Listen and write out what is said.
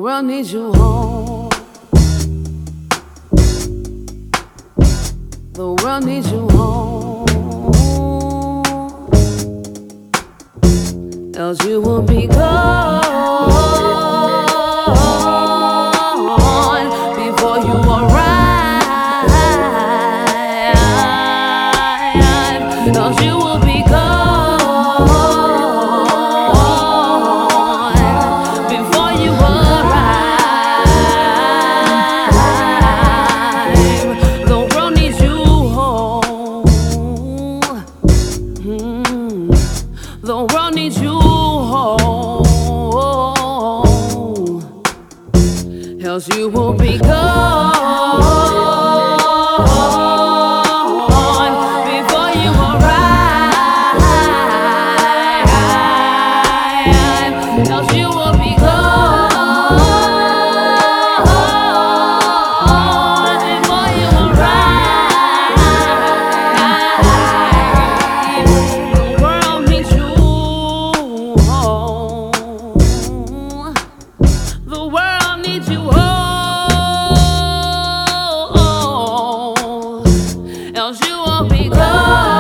world needs you home. The world needs you home. Else you will be gone before you arrive. Else you will be gone before you arrive. The world needs you home. The world needs you home. Else you will be gone before you arrive. Else you will be gone before you arrive. The world needs you home. The world needs you home. Else you won't be gone.